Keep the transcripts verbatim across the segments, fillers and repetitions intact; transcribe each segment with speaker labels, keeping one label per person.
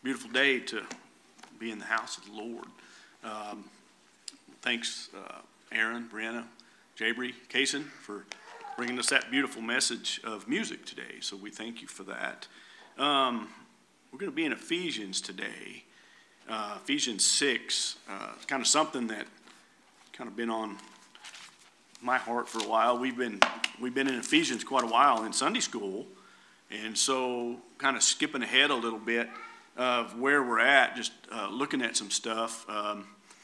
Speaker 1: beautiful day to be in the house of the Lord. Um, thanks, uh, Aaron, Brianna, Jabri, Kaysen, for bringing us that beautiful message of music today. So we thank you for that. Um, we're going to be in Ephesians today. Uh, Ephesians six, uh, kind of something that kind of been on my heart for a while. We've been we've been in Ephesians quite a while in Sunday school, and so kind of skipping ahead a little bit of where we're at, just uh, looking at some stuff, um,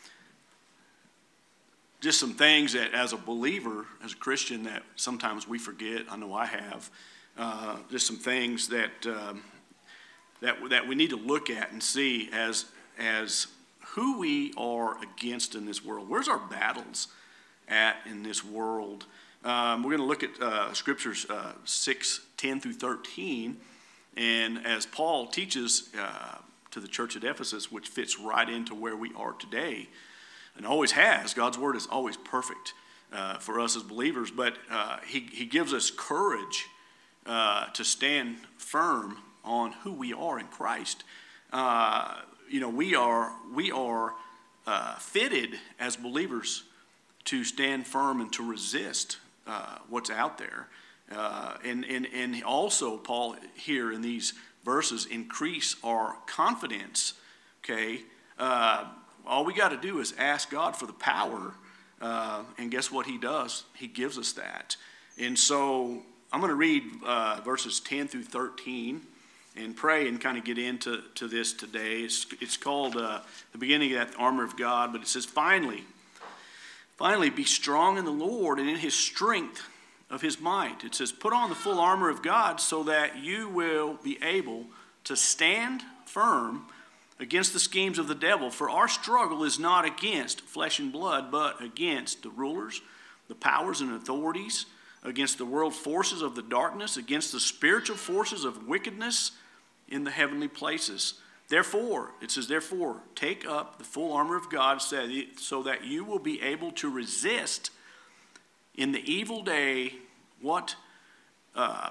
Speaker 1: just some things that as a believer, as a Christian, that sometimes we forget. I know I have. Uh, just some things that um, that that we need to look at and see as as who we are against in this world. Where's our battles at in this world? Um, we're going to look at uh, scriptures uh, six, ten through thirteen. And as Paul teaches uh, to the church at Ephesus, which fits right into where we are today, and always has, God's word is always perfect uh, for us as believers, but uh, he, he gives us courage uh, to stand firm on who we are in Christ. Uh, you know, we are, we are uh, fitted as believers to stand firm and to resist uh, what's out there. Uh, and, and, and also, Paul, here in these verses, increase our confidence, okay? Uh, all we got to do is ask God for the power, uh, and guess what he does? He gives us that. And so I'm going to read uh, verses ten through thirteen and pray and kind of get into to this today. It's, it's called uh, the beginning of that armor of God, but it says, finally, finally, be strong in the Lord and in his strength of his might. It says, put on the full armor of God so that you will be able to stand firm against the schemes of the devil. For our struggle is not against flesh and blood, but against the rulers, the powers and authorities, against the world forces of the darkness, against the spiritual forces of wickedness in the heavenly places. Therefore, it says, therefore, take up the full armor of God so that you will be able to resist in the evil day, what, uh,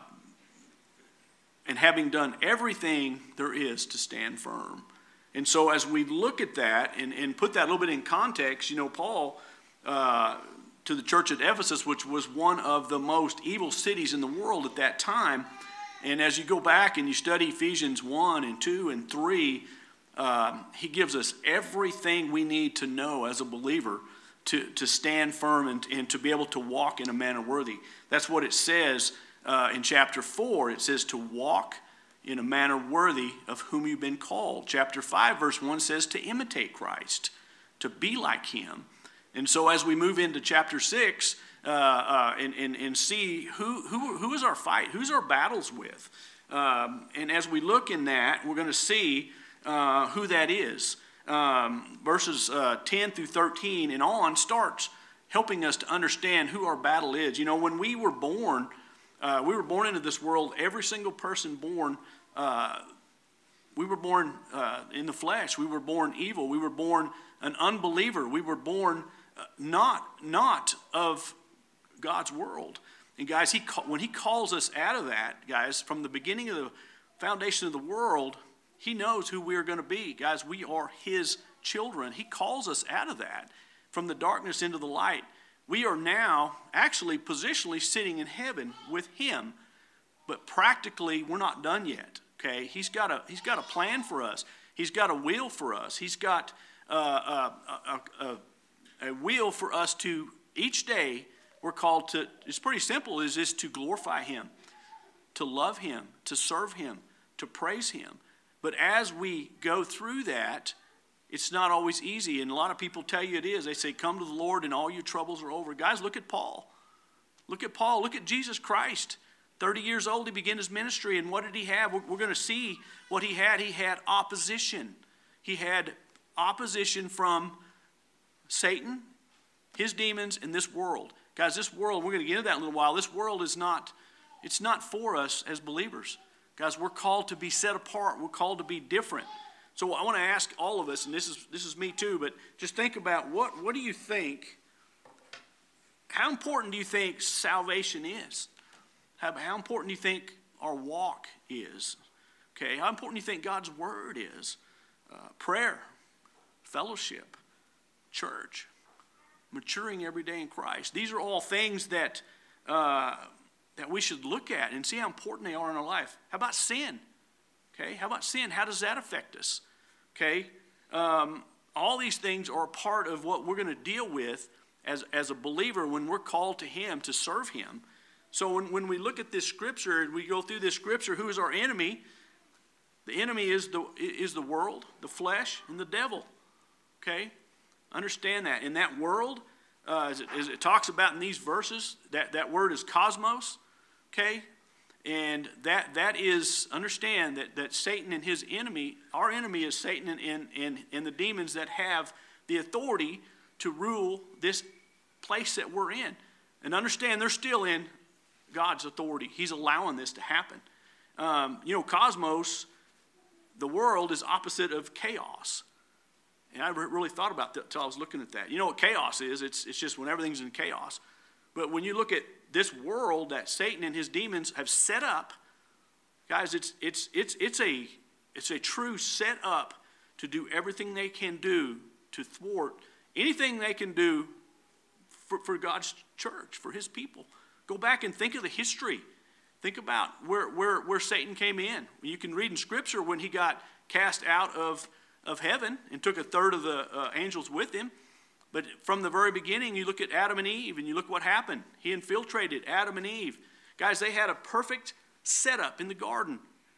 Speaker 1: and having done everything there is to stand firm. And so as we look at that and, and put that a little bit in context, you know, Paul, uh, to the church at Ephesus, which was one of the most evil cities in the world at that time, and as you go back and you study Ephesians one and two and three, uh, he gives us everything we need to know as a believer To, to stand firm and, and to be able to walk in a manner worthy. That's what it says uh, in chapter four. It says to walk in a manner worthy of whom you've been called. Chapter five, verse one says to imitate Christ, to be like him. And so as we move into chapter six uh, uh, and, and, and see who, who, who is our fight, who's our battles with. Um, and as we look in that, we're going to see uh, who that is. Um, verses uh, ten through thirteen and on starts helping us to understand who our battle is. You know, when we were born, uh, we were born into this world. Every single person born, uh, we were born uh, in the flesh. We were born evil. We were born an unbeliever. We were born uh, not not of God's world. And guys, he when he calls us out of that, guys, from the beginning of the foundation of the world, he knows who we are going to be. Guys, we are his children. He calls us out of that, from the darkness into the light. We are now actually positionally sitting in heaven with him, but practically we're not done yet, okay? He's got a, he's got a plan for us. He's got a will for us. He's got uh, a, a, a, a will for us to, each day we're called to, it's pretty simple, is this to glorify him, to love him, to serve him, to praise him. But as we go through that, it's not always easy. And a lot of people tell you it is. They say, come to the Lord and all your troubles are over. Guys, look at Paul. Look at Paul. Look at Jesus Christ. thirty years old, he began his ministry. And what did he have? We're, we're going to see what he had. He had opposition. He had opposition from Satan, his demons, and this world. Guys, this world, we're going to get into that in a little while. This world is not, it's not for us as believers. Guys, we're called to be set apart. We're called to be different. So I want to ask all of us, and this is this is me too, but just think about what, what do you think, how important do you think salvation is? How, how important do you think our walk is? Okay, how important do you think God's word is? Uh, prayer, fellowship, church, maturing every day in Christ. These are all things that uh, that we should look at and see how important they are in our life. How about sin? Okay, how about sin? How does that affect us? Okay, um, all these things are a part of what we're going to deal with as, as a believer when we're called to Him to serve Him. So when, when we look at this scripture and we go through this scripture, who is our enemy? The enemy is the is the world, the flesh, and the devil. Okay, understand that. In that world, uh, as, it, as it talks about in these verses, that, that word is cosmos. Okay, and that that is, understand that, that Satan and his enemy, our enemy is Satan and, and, and, and the demons that have the authority to rule this place that we're in. And understand they're still in God's authority. He's allowing this to happen. Um, you know, cosmos, the world, is opposite of chaos. And I really thought about that until I was looking at that. You know what chaos is? It's, it's just when everything's in chaos. But when you look at this world that Satan and his demons have set up, guys, it's it's it's it's a it's a true set up to do everything they can do to thwart anything they can do for, for God's church, for His people. Go back and think of the history. Think about where where where Satan came in. You can read in Scripture when he got cast out of of heaven and took a third of the uh, angels with him. But from the very beginning, you look at Adam and Eve, and you look what happened. He infiltrated Adam and Eve. Guys, they had a perfect setup in the garden.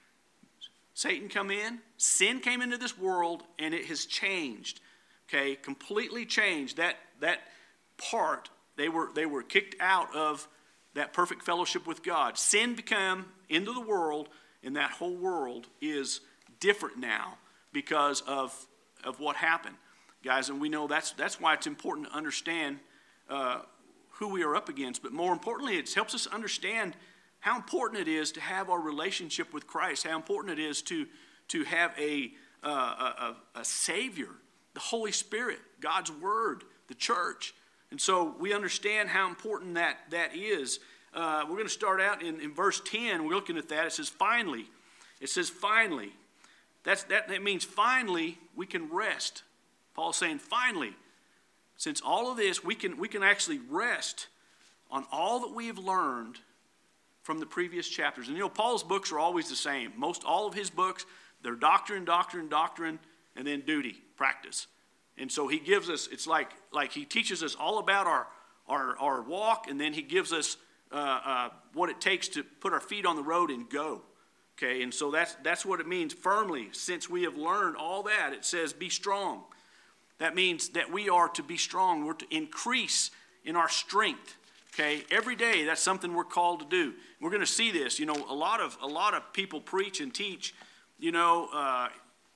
Speaker 1: Satan come in, sin came into this world, and it has changed. Okay, completely changed. That that part, they were they were kicked out of that perfect fellowship with God. Sin became into the world, and that whole world is different now because of, of what happened. Guys, and we know that's that's why it's important to understand uh, who we are up against. But more importantly, it helps us understand how important it is to have our relationship with Christ, how important it is to, to have a, uh, a, a Savior, the Holy Spirit, God's Word, the church. And so we understand how important that, that is. Uh, we're going to start out in, in verse ten. We're looking at that. It says, finally. It says, finally. That's, that, that means finally we can rest. Paul's saying, finally, since all of this, we can, we can actually rest on all that we have learned from the previous chapters. And you know, Paul's books are always the same. Most all of his books, they're doctrine, doctrine, doctrine, and then duty, practice. And so he gives us, it's like, like he teaches us all about our, our, our walk, and then he gives us uh, uh, what it takes to put our feet on the road and go. Okay, and so that's, that's what it means, firmly, since we have learned all that. It says, be strong. That means that we are to be strong. We're to increase in our strength. Okay, every day that's something we're called to do. We're going to see this. You know, a lot of a lot of people preach and teach. You know, uh,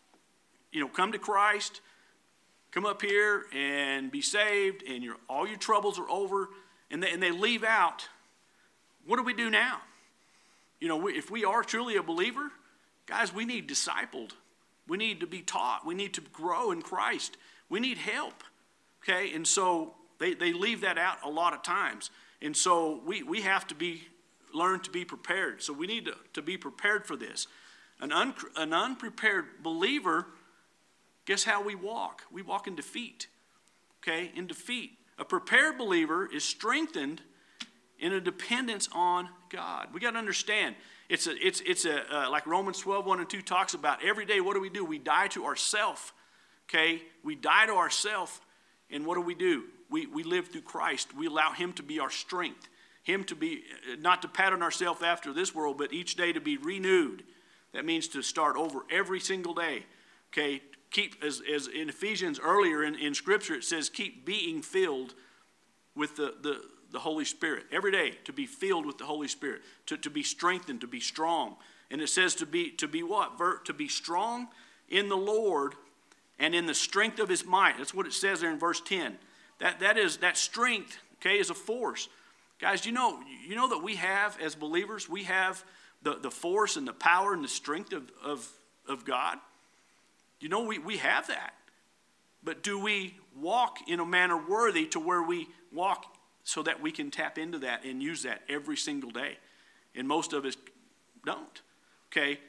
Speaker 1: you know, come to Christ, come up here and be saved, and your all your troubles are over. And they, and they leave out. What do we do now? You know, we, if we are truly a believer, guys, we need discipled. We need to be taught. We need to grow in Christ. We need help, okay? And so they, they leave that out a lot of times. And so we, we have to be learn to be prepared. So we need to, to be prepared for this. An, un, an unprepared believer, guess how we walk? We walk in defeat, okay? In defeat. A prepared believer is strengthened in a dependence on God. We got to understand. It's a, it's, it's a uh, like Romans twelve, one and two talks about every day. What do we do? We die to ourselves. Okay, we die to ourselves, and what do we do? We we live through Christ. We allow Him to be our strength. Him to be, not to pattern ourselves after this world, but each day to be renewed. That means to start over every single day. Okay, keep, as, as in Ephesians earlier in, in Scripture, it says keep being filled with the, the, the Holy Spirit. Every day to be filled with the Holy Spirit, to, to be strengthened, to be strong. And it says to be, to be what? To be strong in the Lord and in the strength of His might. That's what it says there in verse ten. That, that is, that strength, okay, is a force. Guys, you know, you know that we have, as believers, we have the, the force and the power and the strength of, of, of God. You know, we, we have that. But do we walk in a manner worthy to where we walk so that we can tap into that and use that every single day? And most of us don't. Okay,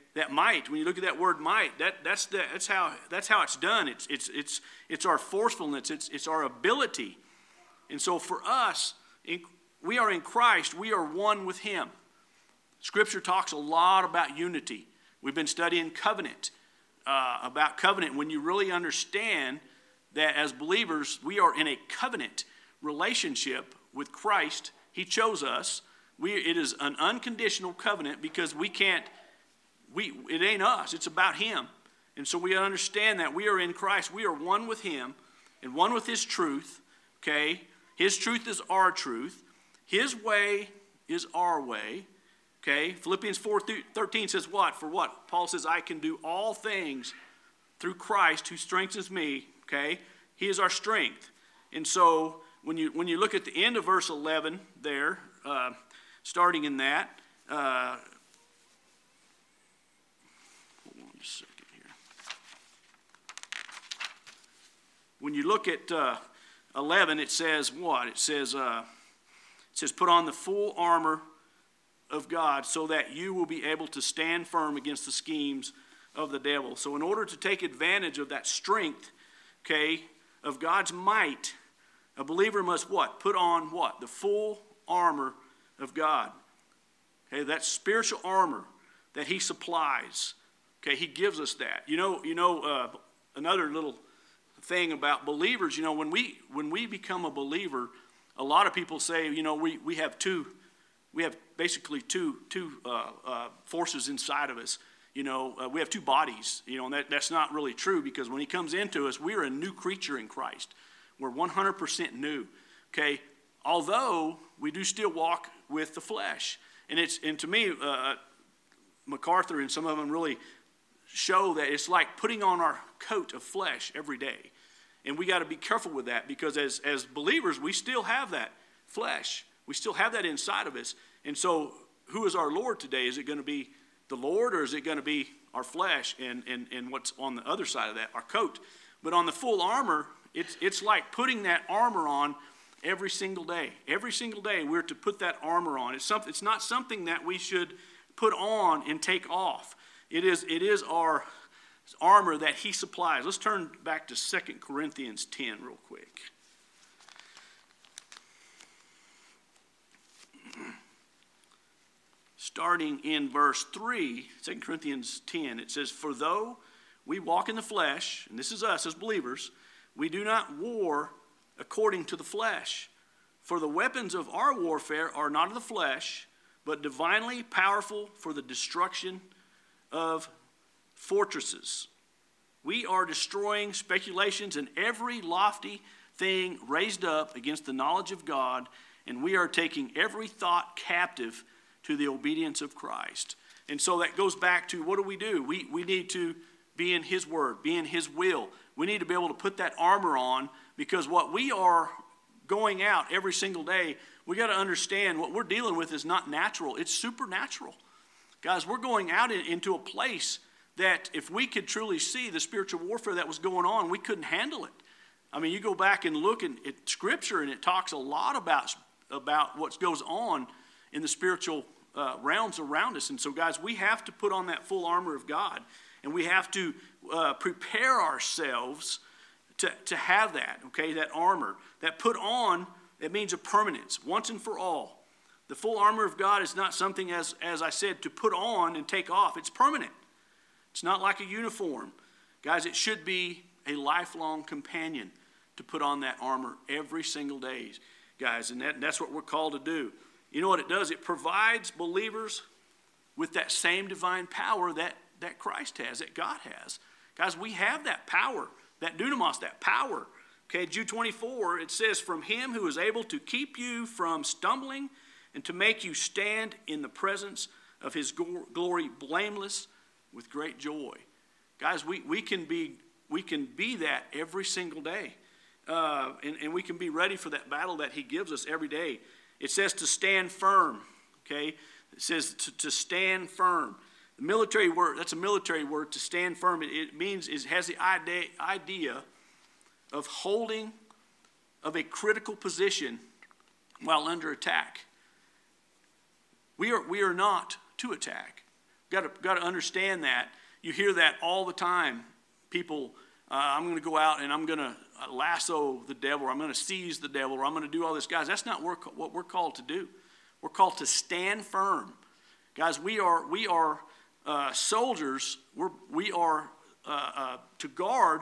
Speaker 1: that might, when you look at that word might, that, that's, the, that's, how, that's how it's done. It's, it's, it's, it's our forcefulness. It's, it's our ability. And so for us, in, we are in Christ. We are one with him. Scripture talks a lot about unity. We've been studying covenant, uh, about covenant. When you really understand that as believers, we are in a covenant relationship with Christ. He chose us. We, it is an unconditional covenant because we can't, we, it ain't us. It's about him. And so we understand that we are in Christ. We are one with him and one with his truth. Okay? His truth is our truth. His way is our way. Okay? Philippians four thirteen says what? For what? Paul says, I can do all things through Christ who strengthens me. Okay? He is our strength. And so when you when you look at the end of verse eleven there, uh, starting in that, uh, hold on just a second here. When you look at uh, eleven, it says what? It says, uh, it says, put on the full armor of God so that you will be able to stand firm against the schemes of the devil. So in order to take advantage of that strength, okay, of God's might, a believer must what? Put on what? The full armor of God. Okay, that spiritual armor that he supplies. Okay, he gives us that. You know, you know, uh, another little thing about believers, you know, when we when we become a believer, a lot of people say, you know, we, we have two, we have basically two two uh, uh, forces inside of us. You know, uh, we have two bodies, you know, and that, that's not really true because when he comes into us, we are a new creature in Christ. We're one hundred percent new, okay? Although we do still walk with the flesh. And it's and to me, uh, MacArthur and some of them really show that it's like putting on our coat of flesh every day. And we got to be careful with that because as, as believers, we still have that flesh. We still have that inside of us. And so who is our Lord today? Is it going to be the Lord or is it going to be our flesh and, and, and what's on the other side of that, our coat? But on the full armor, it's, it's like putting that armor on every single day. Every single day we're to put that armor on. It's, something, it's not something that we should put on and take off. It is, it is our armor that he supplies. Let's turn back to Second Corinthians ten real quick. Starting in verse three, Second Corinthians ten, it says, for though we walk in the flesh, and this is us as believers, we do not war according to the flesh. For the weapons of our warfare are not of the flesh, but divinely powerful for the destruction of fortresses. We are destroying speculations and every lofty thing raised up against the knowledge of God, and we are taking every thought captive to the obedience of Christ. And so that goes back to what do we do? We, we need to be in his word, be in his will. We need to be able to put that armor on because what we are going out every single day, we got to understand what we're dealing with is not natural. It's supernatural. Guys, we're going out in, into a place that if we could truly see the spiritual warfare that was going on, we couldn't handle it. I mean, you go back and look at, at Scripture, and it talks a lot about, about what goes on in the spiritual uh, realms around us. And so, guys, we have to put on that full armor of God, and we have to uh, prepare ourselves to, to have that, okay, that armor. That put on, it means a permanence, once and for all. The full armor of God is not something, as, as I said, to put on and take off. It's permanent. It's not like a uniform. Guys, it should be a lifelong companion to put on that armor every single day, guys, and that, that's what we're called to do. You know what it does? It provides believers with that same divine power that, that Christ has, that God has. Guys, we have that power, that dunamis, that power. Okay, Jude twenty-four, it says, from him who is able to keep you from stumbling and to make you stand in the presence of his glory blameless with great joy. Guys, we, we can be we can be that every single day. Uh, and, and we can be ready for that battle that he gives us every day. It says to stand firm, okay? It says to, to stand firm. The military word, that's a military word, to stand firm. It, it means, it has the idea, idea of holding of a critical position while under attack. We are, we are not to attack. Got to got to understand that. You hear that all the time. People, uh, I'm going to go out and I'm going to lasso the devil, or I'm going to seize the devil, or I'm going to do all this. Guys, that's not what we're called to do. We're called to stand firm. Guys, we are we are uh, soldiers. We're, we are uh, uh, to guard.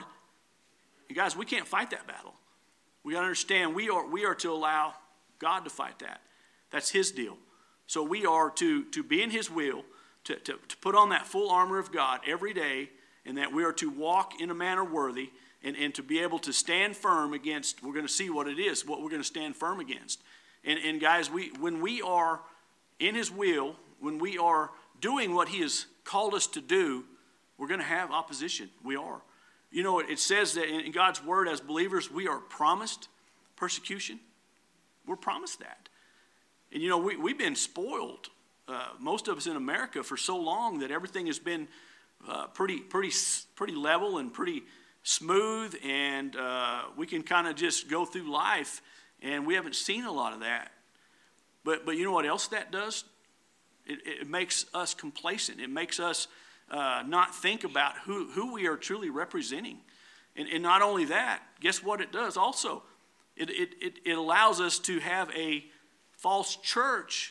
Speaker 1: And guys, we can't fight that battle. We got to understand we are we are to allow God to fight that. That's his deal. So we are to, to be in his will, to, to, to put on that full armor of God every day, and that we are to walk in a manner worthy, and, and to be able to stand firm against, we're going to see what it is, what we're going to stand firm against. And, and guys, we when we are in his will, when we are doing what he has called us to do, we're going to have opposition. We are. You know, it says that in God's word, as believers, we are promised persecution. We're promised that. And, you know, we, we've been spoiled, uh, most of us in America, for so long that everything has been uh, pretty, pretty, pretty level and pretty smooth, and uh, we can kind of just go through life, and we haven't seen a lot of that. But, but you know what else that does? It, it makes us complacent. It makes us uh, not think about who, who we are truly representing. And, and not only that, guess what it does also? It, it, it, it allows us to have a false church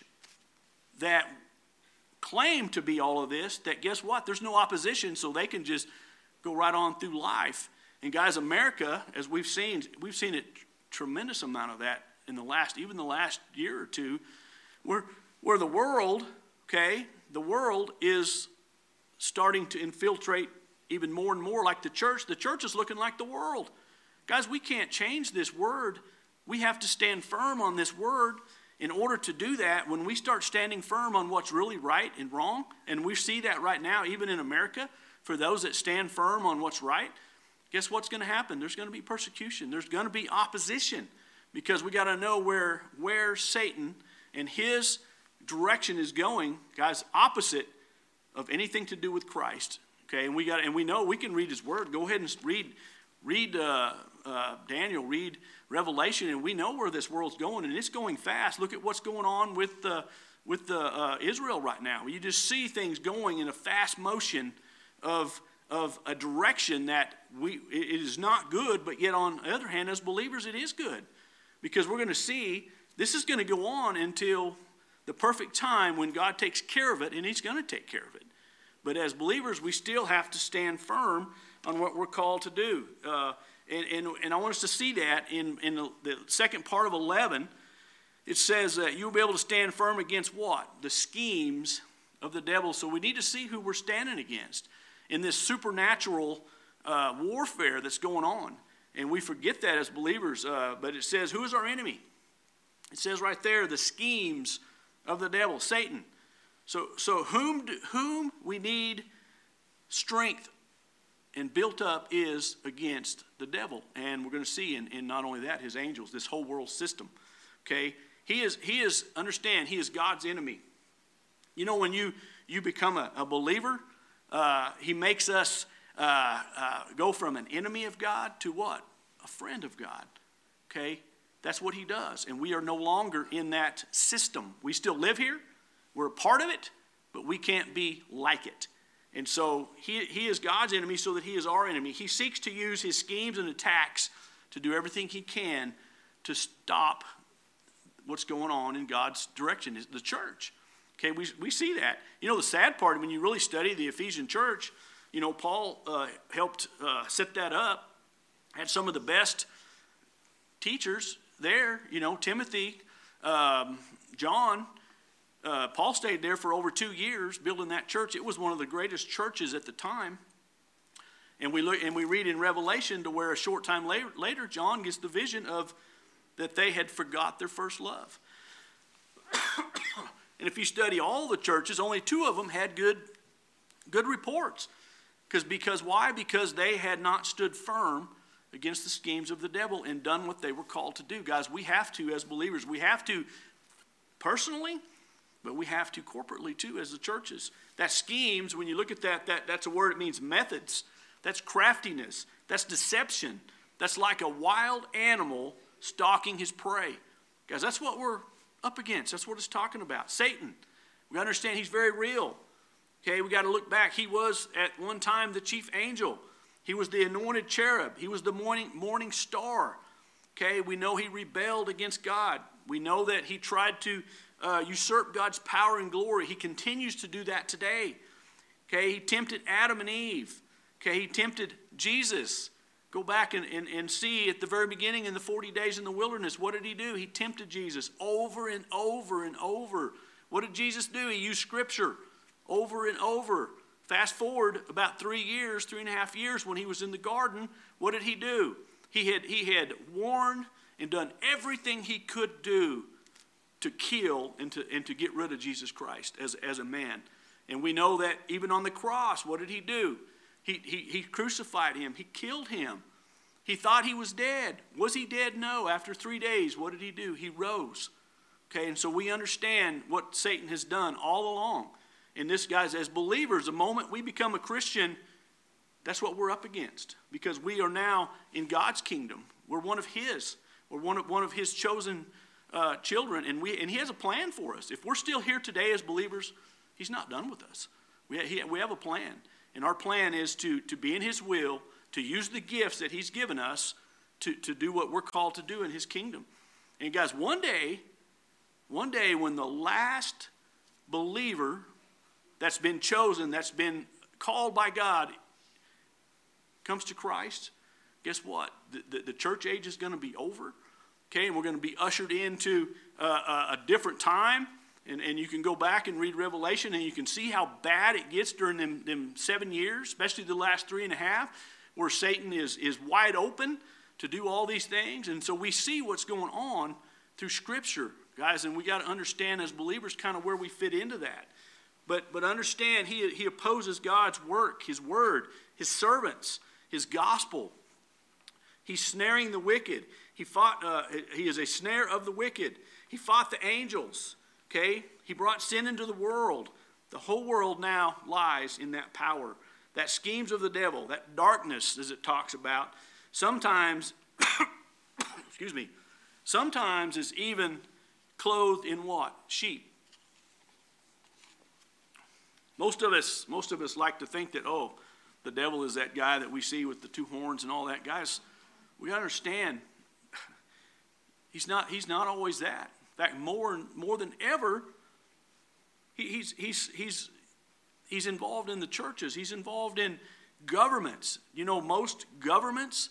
Speaker 1: that claim to be all of this, that guess what? There's no opposition, so they can just go right on through life. And guys, America, as we've seen, we've seen a tremendous amount of that in the last, even the last year or two, where, where the world, okay, the world is starting to infiltrate even more and more like the church. The church is looking like the world. Guys, we can't change this word. We have to stand firm on this word. In order to do that, when we start standing firm on what's really right and wrong, and we see that right now even in America, for those that stand firm on what's right, guess what's going to happen? There's going to be persecution. There's going to be opposition, because we got to know where, where Satan and his direction is going, guys, opposite of anything to do with Christ. Okay, and we got and we know we can read his word. Go ahead and read read uh, uh, Daniel, read Revelation, and we know where this world's going, and it's going fast. Look at what's going on with uh, with the, uh, Israel right now. You just see things going in a fast motion of of a direction that we it is not good, but yet on the other hand, as believers, it is good, because we're going to see this is going to go on until the perfect time when God takes care of it, and he's going to take care of it. But as believers, we still have to stand firm on what we're called to do. Uh, and, and, and I want us to see that in, in the, the second part of eleven. It says that you'll be able to stand firm against what? The schemes of the devil. So we need to see who we're standing against in this supernatural uh, warfare that's going on. And we forget that as believers. Uh, but it says, who is our enemy? It says right there, the schemes of the devil, Satan. So, so whom do, whom we need strength and built up is against the devil. And we're going to see in, in not only that, his angels, this whole world system. Okay? He is, he is, understand, he is God's enemy. You know, when you, you become a, a believer, uh, he makes us uh, uh, go from an enemy of God to what? A friend of God. Okay? That's what he does. And we are no longer in that system. We still live here. We're a part of it, but we can't be like it. And so he, he is God's enemy so that he is our enemy. He seeks to use his schemes and attacks to do everything he can to stop what's going on in God's direction, the church. Okay, we, we see that. You know, the sad part, when you really study the Ephesian church, you know, Paul uh, helped uh, set that up, had some of the best teachers there, you know, Timothy, um, John. Uh, Paul stayed there for over two years building that church. It was one of the greatest churches at the time. And we look and we read in Revelation to where a short time later, later John gets the vision of that they had forgot their first love. And if you study all the churches, only two of them had good, good reports. Because because why? Because they had not stood firm against the schemes of the devil and done what they were called to do. Guys, we have to, as believers, we have to personally, but we have to corporately too as the churches. That schemes, when you look at that, that that's a word, it means methods. That's craftiness. That's deception. That's like a wild animal stalking his prey. Guys, that's what we're up against. That's what it's talking about. Satan. We understand he's very real. Okay, we got to look back. He was at one time the chief angel. He was the anointed cherub. He was the morning, morning star. Okay, we know he rebelled against God. We know that he tried to uh, usurp God's power and glory. He continues to do that today. Okay, he tempted Adam and Eve. Okay, he tempted Jesus. Go back and, and, and see at the very beginning in the forty days in the wilderness, what did he do? He tempted Jesus over and over and over. What did Jesus do? He used Scripture over and over. Fast forward about three years, three and a half years when he was in the garden, what did he do? He had, he had warned and done everything he could do to kill and to, and to get rid of Jesus Christ as, as a man. And we know that even on the cross, what did he do? He, he, he crucified him. He killed him. He thought he was dead. Was he dead? No. After three days, what did he do? He rose. Okay, and so we understand what Satan has done all along. And this, guys, as believers, the moment we become a Christian, that's what we're up against. Because we are now in God's kingdom. We're one of his. We're one of, one of his chosen uh, children. And, we, and he has a plan for us. If we're still here today as believers, he's not done with us. We, he, we have a plan. And our plan is to, to be in his will, to use the gifts that he's given us to, to do what we're called to do in his kingdom. And guys, one day, one day when the last believer that's been chosen, that's been called by God, comes to Christ, guess what? The, the, the church age is going to be over. Okay, and we're going to be ushered into uh, a, a different time. And, and you can go back and read Revelation, and you can see how bad it gets during them, them seven years, especially the last three and a half, where Satan is, is wide open to do all these things. And so we see what's going on through Scripture, guys, and we got to understand as believers kind of where we fit into that. But, but understand, he, he opposes God's work, his word, his servants, his gospel. He's snaring the wicked. He fought. Uh, he is a snare of the wicked. He fought the angels. Okay, he brought sin into the world. The whole world now lies in that power, that schemes of the devil, that darkness, as it talks about. Sometimes, excuse me, sometimes is even clothed in what? Sheep. Most of us, most of us like to think that, oh, the devil is that guy that we see with the two horns and all that. Guys, we understand he's not, he's not always that. In fact, more, more than ever, he, he's, he's, he's, he's involved in the churches. He's involved in governments. You know, most governments,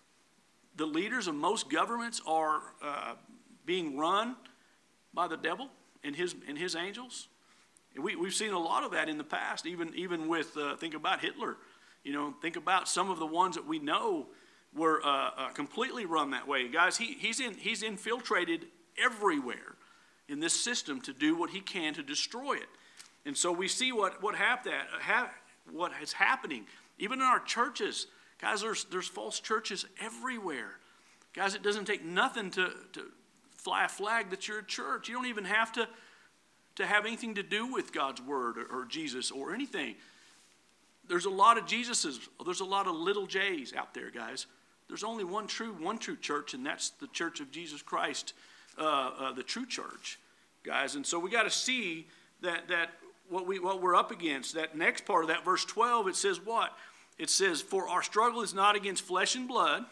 Speaker 1: the leaders of most governments are uh, being run by the devil and his, and his angels. And we, we've seen a lot of that in the past, even, even with, uh, think about Hitler. You know, think about some of the ones that we know were uh, uh, completely run that way. Guys, he, he's, in, he's infiltrated everywhere in this system to do what he can to destroy it. And so we see what what hap- that, ha- what is happening even in our churches. Guys, there's there's false churches everywhere. Guys, it doesn't take nothing to, to fly a flag that you're a church. You don't even have to to have anything to do with God's word or, or Jesus or anything. There's a lot of Jesuses. There's a lot of little J's out there, guys. There's only one true one true church, and that's the Church of Jesus Christ. Uh, uh, the true church, guys. And so we got to see that that what we what we're up against. That next part of that verse twelve, it says what? It says, "For our struggle is not against flesh and blood,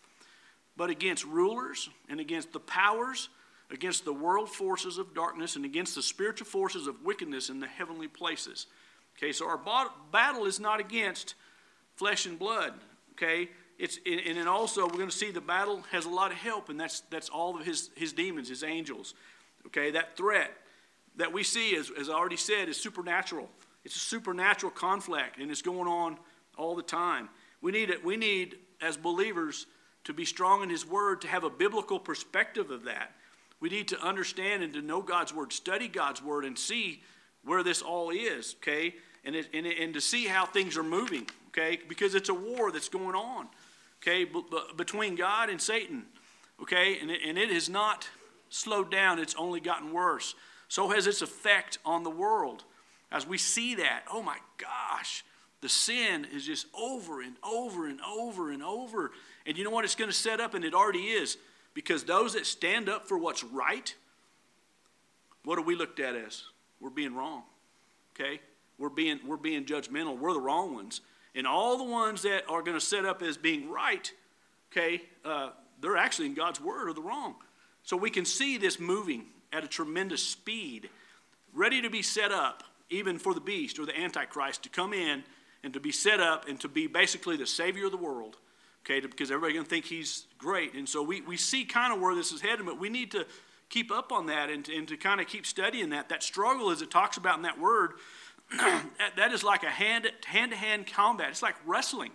Speaker 1: but against rulers and against the powers, against the world forces of darkness, and against the spiritual forces of wickedness in the heavenly places." Okay, so our battle is not against flesh and blood. Okay. It's, and then also we're going to see the battle has a lot of help, and that's that's all of his, his demons, his angels. Okay, that threat that we see, as, as I already said, is supernatural. It's a supernatural conflict, and it's going on all the time. We need it. We need, as believers, to be strong in his word, to have a biblical perspective of that. We need to understand and to know God's word, study God's word, and see where this all is, okay, and, it, and, and to see how things are moving, okay, because it's a war that's going on. Okay, b- b- between God and Satan, okay, and it, and it has not slowed down, it's only gotten worse. So has its effect on the world. As we see that, oh my gosh, the sin is just over and over and over and over. And you know what it's going to set up, and it already is, because those that stand up for what's right, what are we looked at as? We're being wrong, okay? we're being, we're being judgmental. We're the wrong ones. And all the ones that are going to set up as being right, okay, uh, they're actually in God's word are the wrong. So we can see this moving at a tremendous speed, ready to be set up, even for the beast or the Antichrist to come in and to be set up and to be basically the savior of the world, okay, to, because everybody's going to think he's great. And so we, we see kind of where this is headed, but we need to keep up on that and, and to kind of keep studying that. That struggle, as it talks about in that word, that is like a hand, hand-to-hand combat. It's like wrestling,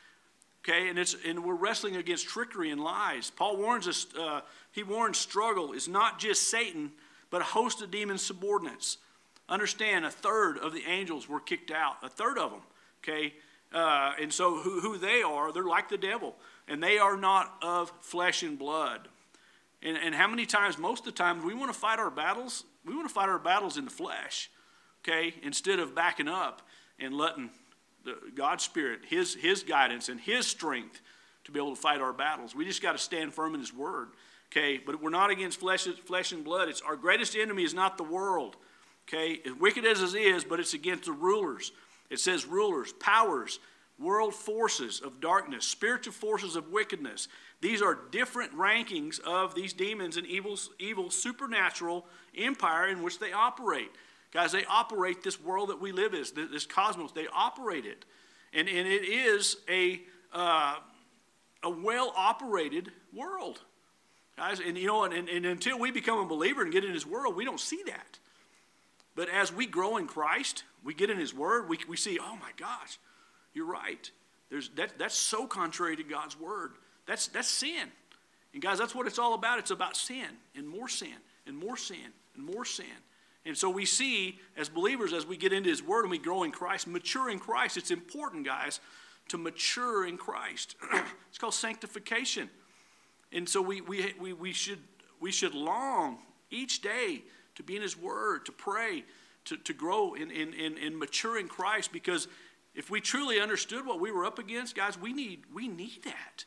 Speaker 1: okay, and, it's, and we're wrestling against trickery and lies. Paul warns us, uh, he warns struggle is not just Satan, but a host of demon subordinates. Understand, a third of the angels were kicked out, a third of them, okay? Uh, and so who, who they are, they're like the devil, and they are not of flesh and blood. And, and how many times, most of the time, we want to fight our battles, we want to fight our battles in the flesh, okay, instead of backing up and letting the, God's Spirit, his, his guidance and his strength to be able to fight our battles. We just got to stand firm in his word, okay? But we're not against flesh, flesh and blood. It's our greatest enemy is not the world. Okay, as wicked as it is, but it's against the rulers. It says rulers, powers, world forces of darkness, spiritual forces of wickedness. These are different rankings of these demons and evil, evil supernatural empire in which they operate. Guys, they operate this world that we live in, this cosmos. They operate it. And, and it is a, uh, a well-operated world. Guys, and you know, and, and until we become a believer and get in his world, we don't see that. But as we grow in Christ, we get in his word, we, we see, oh my gosh, you're right. There's, that, that's so contrary to God's word. That's, that's sin. And guys, that's what it's all about. It's about sin and more sin and more sin and more sin. And so we see as believers, as we get into his word and we grow in Christ, mature in Christ, it's important, guys, to mature in Christ. It's called sanctification. And so we, we, we, we, should, we should long each day to be in his word, to pray, to, to grow in, in, in, in mature in Christ. Because if we truly understood what we were up against, guys, we need, we need that.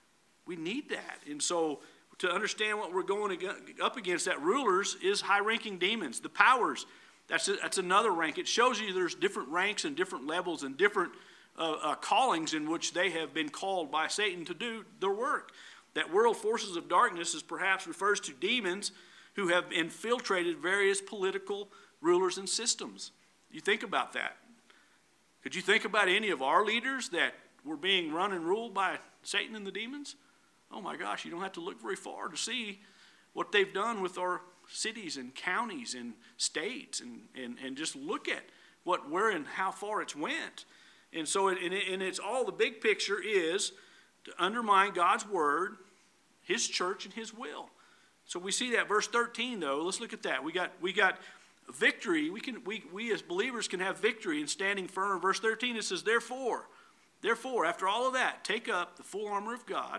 Speaker 1: We need that. And so to understand what we're going up against, that rulers is high-ranking demons. The powers, that's, a, that's another rank. It shows you there's different ranks and different levels and different uh, uh, callings in which they have been called by Satan to do their work. That world forces of darkness is perhaps refers to demons who have infiltrated various political rulers and systems. You think about that. Could you think about any of our leaders that were being run and ruled by Satan and the demons? Oh my gosh, you don't have to look very far to see what they've done with our cities and counties and states, and, and, and just look at what, where and how far it's went. And so, it, and, it, and it's all, the big picture is to undermine God's word, his church, and his will. So we see that verse thirteen, though. Let's look at that. We got we got victory. We can we we as believers can have victory in standing firm. Verse thirteen, it says, Therefore, therefore, after all of that, take up the full armor of God,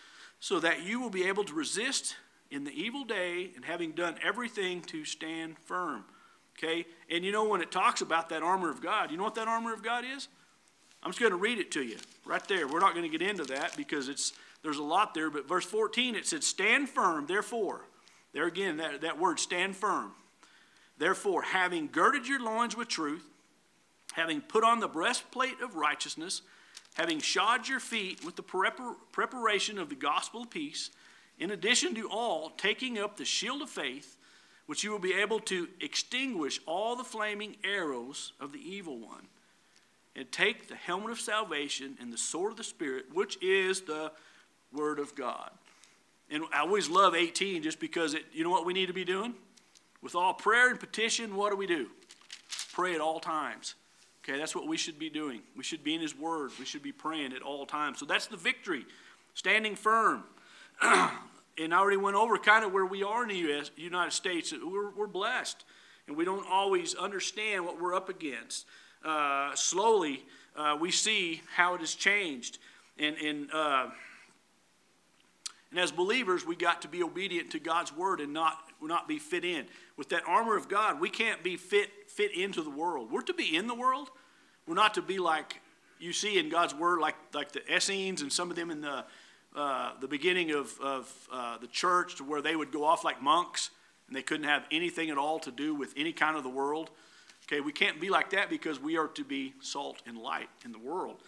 Speaker 1: so that you will be able to resist in the evil day, and having done everything to stand firm. Okay? And you know, when it talks about that armor of God, you know what that armor of God is? I'm just going to read it to you right there. We're not going to get into that because it's there's a lot there, but verse fourteen, it said, Stand firm, therefore. There again, that, that word, stand firm. Therefore, having girded your loins with truth, having put on the breastplate of righteousness, having shod your feet with the prepar- preparation of the gospel of peace, in addition to all, taking up the shield of faith, which you will be able to extinguish all the flaming arrows of the evil one, and take the helmet of salvation and the sword of the Spirit, which is the Word of God. And I always love eighteen just because it, you know what we need to be doing? With all prayer and petition, what do we do? Pray at all times. Okay, that's what we should be doing. We should be in his word. We should be praying at all times. So that's the victory, standing firm. And I already went over kind of where we are in the U S, United States. We're, we're blessed, and we don't always understand what we're up against. Uh, slowly, uh, we see how it has changed. And, and uh, And as believers, we got to be obedient to God's word and not, not be fit in. With that armor of God, we can't be fit fit into the world. We're to be in the world. We're not to be like you see in God's word, like, like the Essenes and some of them in the uh, the beginning of, of uh, the church, to where they would go off like monks and they couldn't have anything at all to do with any kind of the world. Okay, we can't be like that because we are to be salt and light in the world.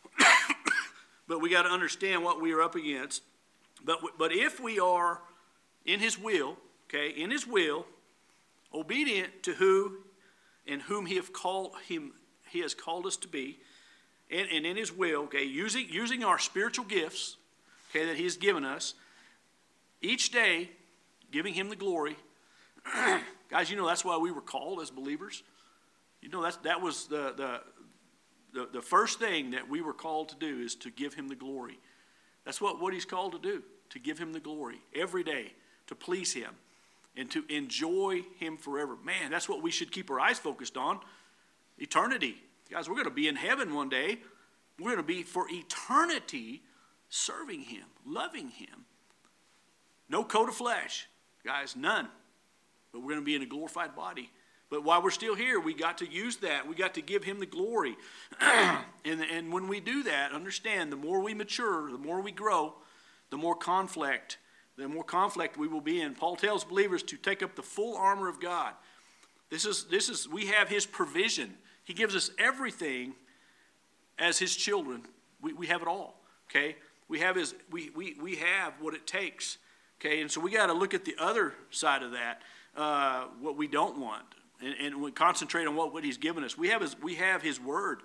Speaker 1: But we got to understand what we are up against. But but if we are in his will, okay, in his will, obedient to who and whom he have called him, he has called us to be, and, and in his will, okay, using using our spiritual gifts, okay, that he has given us, each day, giving him the glory. Guys, you know that's why we were called as believers. You know that's that was the the the, the first thing that we were called to do is to give him the glory. That's what, what he's called to do, to give him the glory every day, to please him, and to enjoy him forever. Man, that's what we should keep our eyes focused on, eternity. Guys, we're going to be in heaven one day. We're going to be for eternity serving him, loving him. No coat of flesh, guys, none. But we're going to be in a glorified body. But while we're still here, we got to use that. We got to give him the glory. and, and when we do that, understand, the more we mature, the more we grow, the more conflict, the more conflict we will be in. Paul tells believers to take up the full armor of God. This is, this is, we have his provision. He gives us everything as his children. We, we have it all, okay? We have his, we, we, we have what it takes, okay? And so we got to look at the other side of that, uh, what we don't want. And, and we concentrate on what, what he's given us. We have his, we have his word.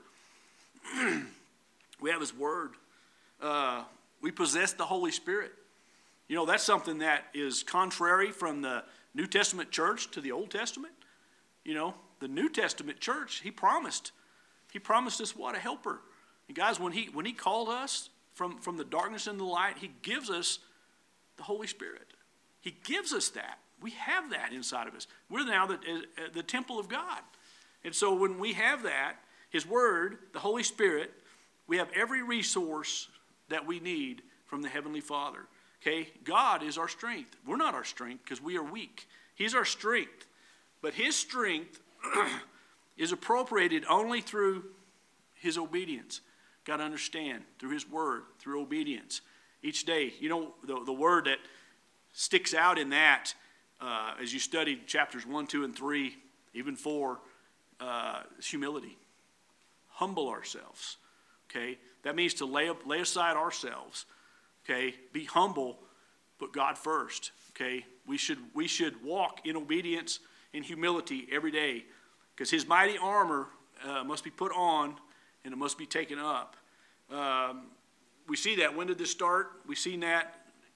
Speaker 1: We have his word. Uh, we possess the Holy Spirit. You know, that's something that is contrary from the New Testament church to the Old Testament. You know, the New Testament church, he promised. He promised us what? A helper. And guys, when he when he called us from, from the darkness into the light, he gives us the Holy Spirit. He gives us that. We have that inside of us. We're now the, uh, the temple of God. And so when we have that, his word, the Holy Spirit, we have every resource that we need from the Heavenly Father. Okay? God is our strength. We're not our strength because we are weak. He's our strength. But his strength is appropriated only through his obedience. Got to understand, through his word, through obedience. Each day, you know, the, the word that sticks out in that, Uh, as you studied chapters one, two, and three, even four, uh, is humility. Humble ourselves, okay? That means to lay, lay aside ourselves, okay? Be humble, put God first, okay? We should, we should walk in obedience and humility every day because his mighty armor uh, must be put on and it must be taken up. Um, we see that. When did this start? We've seen that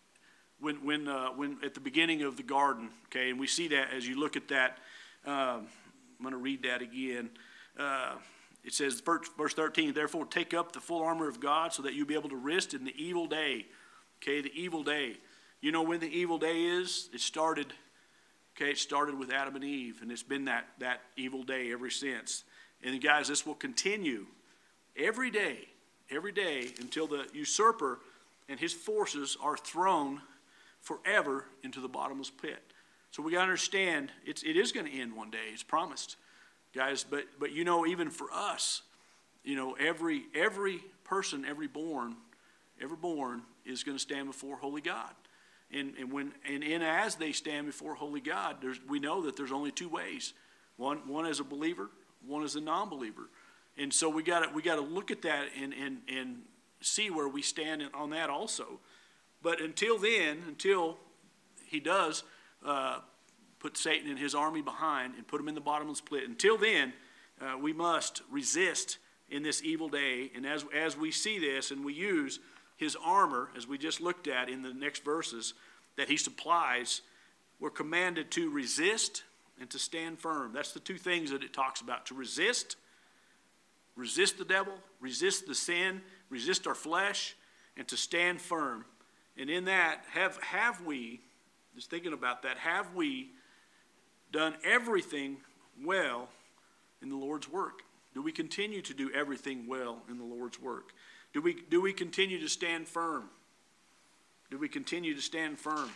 Speaker 1: When, when, uh, when at the beginning of the garden, okay, and we see that as you look at that. Um, I'm going to read that again. Uh, it says, verse thirteen, therefore take up the full armor of God so that you'll be able to rest in the evil day. Okay, the evil day. You know when the evil day is? It started, okay, it started with Adam and Eve, and it's been that, that evil day ever since. And guys, this will continue every day, every day until the usurper and his forces are thrown forever into the bottomless pit. So we got to understand it's, it is going to end one day. It's promised, guys. But but you know, even for us, you know, every every person, every born, ever born is going to stand before holy God. And and when and, and as they stand before holy God, there's, we know that there's only two ways. One one as a believer, one as a non-believer. And so we got to we got to look at that and and and see where we stand on that also. But until then, until he does uh, put Satan and his army behind and put him in the bottomless pit, until then, uh, we must resist in this evil day. And as, as we see this and we use his armor, as we just looked at in the next verses, that he supplies, we're commanded to resist and to stand firm. That's the two things that it talks about. To resist, resist the devil, resist the sin, resist our flesh, and to stand firm. And in that, have have we, just thinking about that, have we done everything well in the Lord's work? Do we continue to do everything well in the Lord's work? Do we, do we continue to stand firm? Do we continue to stand firm?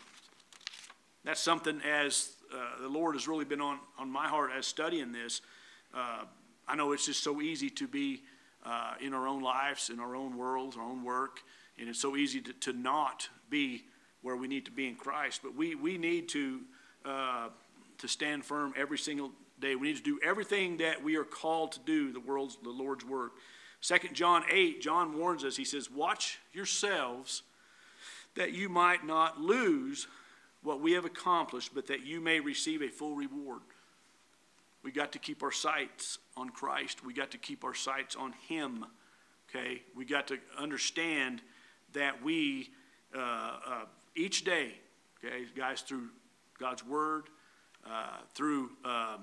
Speaker 1: That's something as uh, the Lord has really been on, on my heart as studying this. Uh, I know it's just so easy to be uh, in our own lives, in our own worlds, our own work. And it's so easy to, to not be where we need to be in Christ. But we, we need to uh, to stand firm every single day. We need to do everything that we are called to do, the world's, the Lord's work. Second John eight, John warns us. He says, watch yourselves that you might not lose what we have accomplished, but that you may receive a full reward. We got to keep our sights on Christ. We got to keep our sights on Him. Okay? We got to understand that we, uh, uh, each day, okay, guys, through God's Word, uh, through um,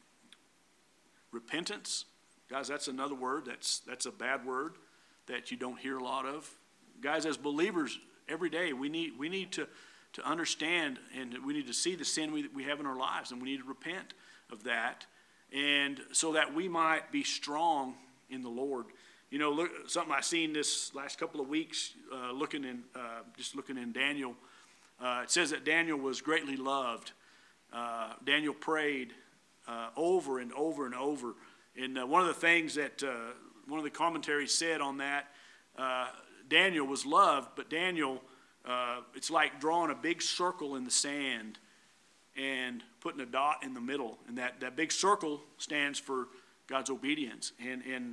Speaker 1: repentance. Guys, that's another word. That's that's a bad word that you don't hear a lot of. Guys, as believers, every day we need we need to, to understand, and we need to see the sin we, we have in our lives, and we need to repent of that, and so that we might be strong in the Lord. You know, look, something I've seen this last couple of weeks, uh, looking in uh, just looking in Daniel. Uh, it says that Daniel was greatly loved. Uh, Daniel prayed uh, over and over and over. And uh, one of the things that uh, one of the commentaries said on that, uh, Daniel was loved, but Daniel, uh, it's like drawing a big circle in the sand and putting a dot in the middle. And that, that big circle stands for God's obedience. And, and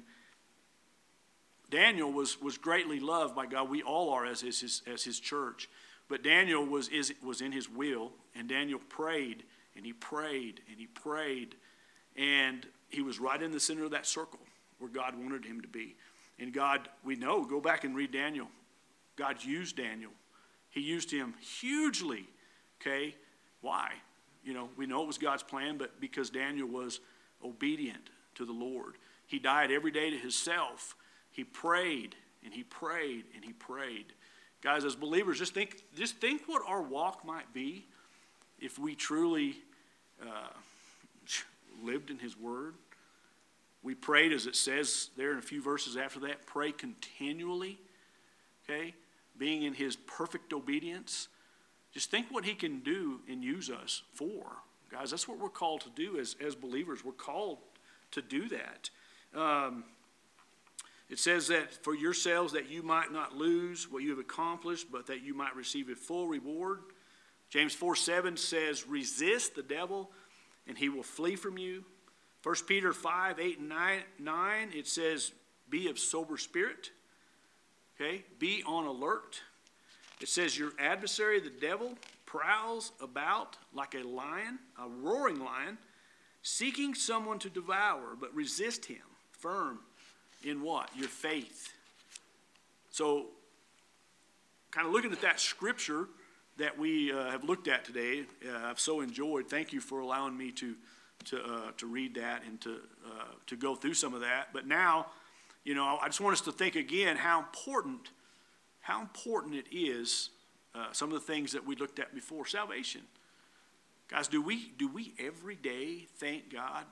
Speaker 1: Daniel was, was greatly loved by God. We all are as his, as his church. But Daniel was, is, was in his will, and Daniel prayed, and he prayed, and he prayed, and he was right in the center of that circle where God wanted him to be. And God, we know, go back and read Daniel. God used Daniel. He used him hugely, okay? Why? You know, we know it was God's plan, but because Daniel was obedient to the Lord. He died every day to himself. He prayed, and he prayed, and he prayed. Guys, as believers, just think just think what our walk might be if we truly uh, lived in his word. We prayed, as it says there in a few verses after that, pray continually, okay, being in his perfect obedience. Just think what he can do and use us for. Guys, that's what we're called to do as, as believers. We're called to do that. Um, It says that for yourselves that you might not lose what you have accomplished, but that you might receive a full reward. James four seven says, resist the devil, and he will flee from you. First Peter five, eight, and nine, it says, be of sober spirit. Okay, be on alert. It says, your adversary, the devil, prowls about like a lion, a roaring lion, seeking someone to devour, but resist him firm in what? Your faith. So, kind of looking at that scripture that we uh, have looked at today, uh, I've so enjoyed. Thank you for allowing me to to uh, to read that and to uh, to go through some of that. But now, you know, I just want us to think again how important how important it is. Uh, some of the things that we looked at before, salvation. Guys, do we do we every day thank God?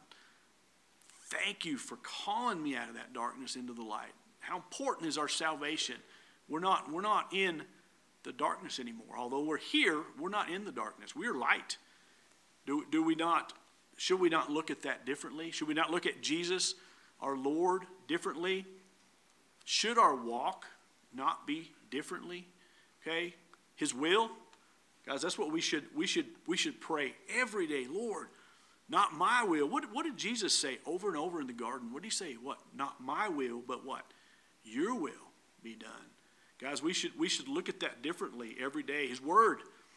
Speaker 1: Thank you for calling me out of that darkness into the light. How important is our salvation? We're not, we're not in the darkness anymore. Although we're here, we're not in the darkness. We're light. Do, do we not, should we not look at that differently? Should we not look at Jesus, our Lord, differently? Should our walk not be differently? Okay? His will? Guys, that's what we should, we should, we should pray every day. Lord, not my will. What, what did Jesus say over and over in the garden? What did he say? What? Not my will, but what? Your will be done. Guys, we should we should look at that differently every day. His word.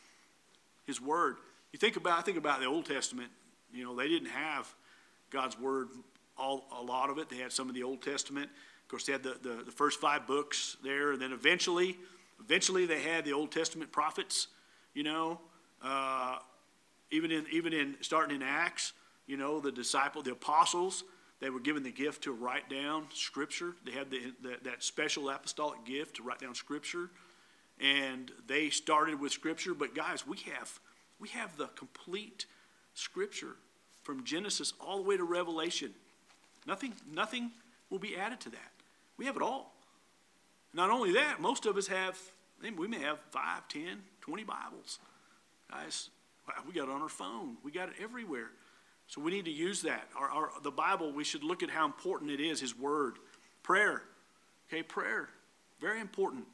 Speaker 1: His word. You think about I think about the Old Testament. You know, they didn't have God's word all a lot of it. They had some of the Old Testament. Of course, they had the, the, the first five books there, and then eventually, eventually they had the Old Testament prophets, you know. Uh Even in even in starting in Acts, you know, the disciple, the apostles, they were given the gift to write down Scripture. They had the, the, that special apostolic gift to write down Scripture, and they started with Scripture. But guys, we have we have the complete Scripture from Genesis all the way to Revelation. Nothing nothing will be added to that. We have it all. Not only that, most of us have. We may have five, ten, twenty Bibles, guys. Wow, we got it on our phone. We got it everywhere. So we need to use that. Our, our, the Bible, we should look at how important it is, his word. Prayer. Okay, prayer. Very important.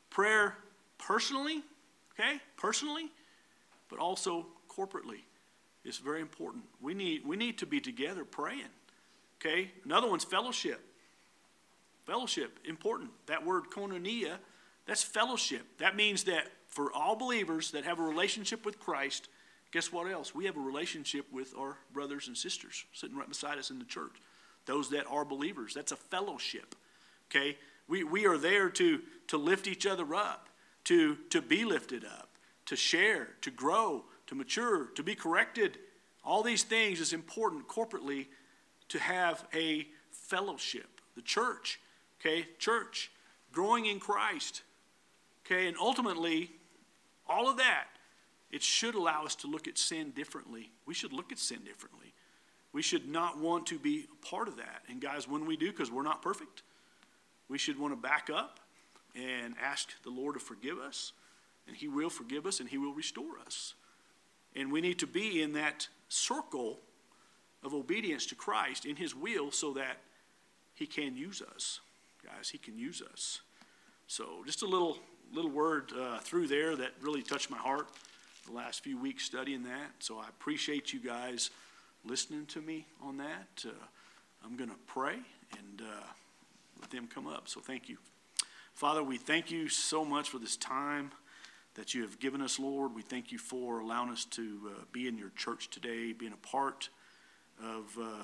Speaker 1: Prayer personally, okay, personally, but also corporately. It's very important. We need, we need to be together praying, okay? Another one's fellowship. Fellowship, important. That word koinonia, that's fellowship. That means that for all believers that have a relationship with Christ, guess what else? We have a relationship with our brothers and sisters sitting right beside us in the church. Those that are believers. That's a fellowship, okay? We, we are there to, to lift each other up, to, to be lifted up, to share, to grow, to mature, to be corrected. All these things is important corporately to have a fellowship. The church, okay? Church, growing in Christ, okay? And ultimately, all of that, it should allow us to look at sin differently. We should look at sin differently. We should not want to be a part of that. And guys, when we do, because we're not perfect, we should want to back up and ask the Lord to forgive us. And he will forgive us and he will restore us. And we need to be in that circle of obedience to Christ in his will so that he can use us. Guys, he can use us. So just a little little word uh, through there that really touched my heart the last few weeks studying that. So I appreciate you guys listening to me on that. Uh, I'm going to pray and uh, let them come up. So thank you. Father, we thank you so much for this time that you have given us, Lord. We thank you for allowing us to uh, be in your church today, being a part of, uh,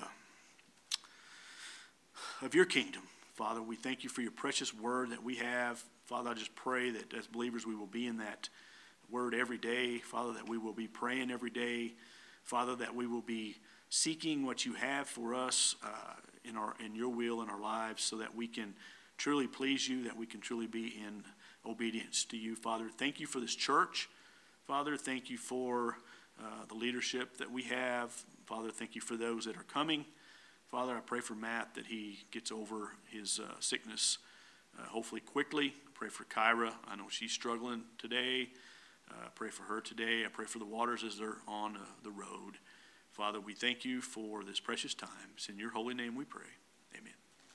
Speaker 1: of your kingdom. Father, we thank you for your precious word that we have. Father, I just pray that as believers we will be in that word every day. Father, that we will be praying every day. Father, that we will be seeking what you have for us uh, in our in your will in our lives so that we can truly please you, that we can truly be in obedience to you. Father, thank you for this church. Father, thank you for uh, the leadership that we have. Father, thank you for those that are coming. Father, I pray for Matt that he gets over his uh, sickness uh, hopefully quickly. I pray for Kyra. I know she's struggling today. Uh, I pray for her today. I pray for the Waters as they're on uh, the road. Father, we thank you for this precious time. It's in your holy name we pray.